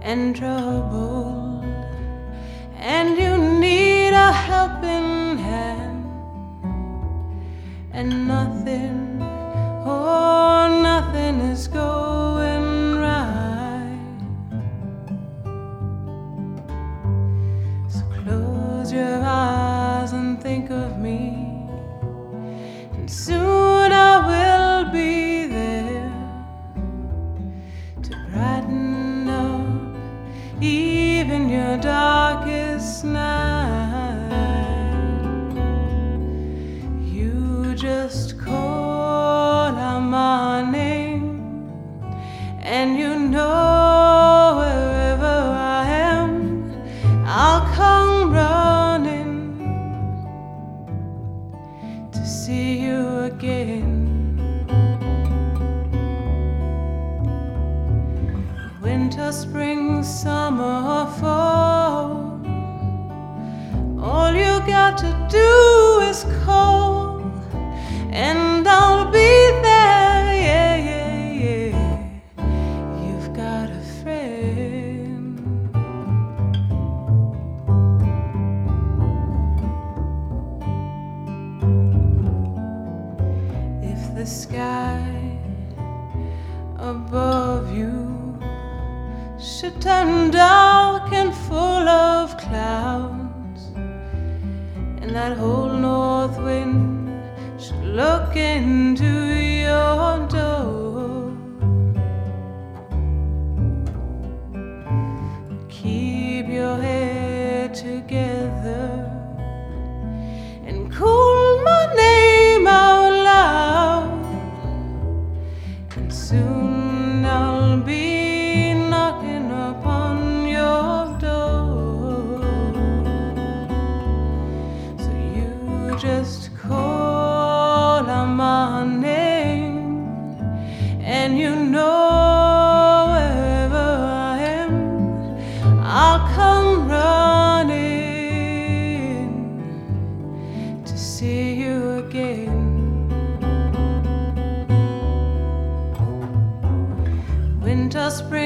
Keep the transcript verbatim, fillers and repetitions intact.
and troubled, and you need a helping hand, and nothing, oh, nothing is going right. So close your eyes and think of me, and soon I will be there to brighten up even your darkest night. You just call out my name, and you know wherever I am, I'll come running to see you again. Winter, spring, summer, or fall, all you got to do is call, and I'll be there, yeah, yeah, yeah. You've got a friend. If the sky above you should turn dark and full of clouds, and that whole north wind should look into your door, keep your head together and call my name out loud, and soon I'll be knocking upon your door. So you just call out my name, and you know wherever I am, I'll come running to see you again. Winter, spring,